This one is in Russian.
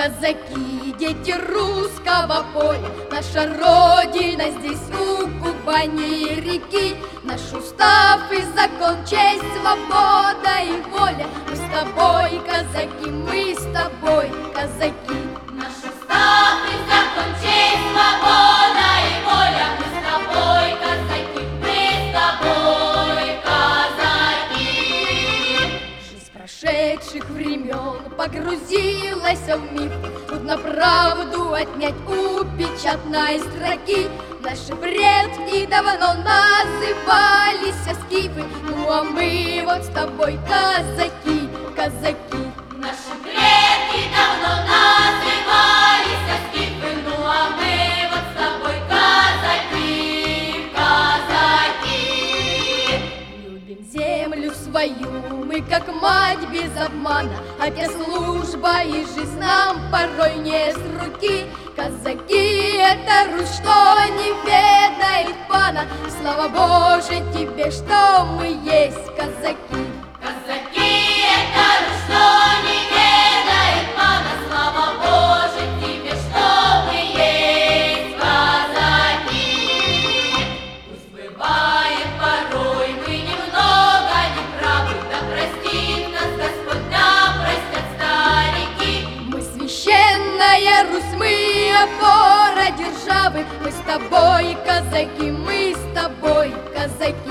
казаки, дети русского поля, наша родина здесь у Кубани реки. Наш устав и закон, честь, свобода и воля. Мы с тобой, казаки, мы с тобой, казаки. Наш устав и закон, честь, свобода и воля. Мы с тобой, казаки, мы с тобой, казаки. Жизнь прошедших времен погрузилась в миф. Трудно правду отнять у печатной строки. Наши предки давно назывались скифы, ну а мы вот с тобой казаки, казаки. Наши предки давно назывались скифы, ну а мы вот с тобой казаки, казаки. Любим землю свою, мы как мать без обмана, хотя служба и жизнь нам порой не с руки. Казаки — это Русь, что не ведает пана. Слава Боже тебе, что мы есть казаки. Казаки — это Русь, что не ведает пана. Слава Боже тебе, что мы есть казаки. Пусть бывает порой мы немного неправы, да простит нас Господь, да простят старики. Мы священная Русь, мы опора державы. Мы с тобой, казаки, мы с тобой, казаки.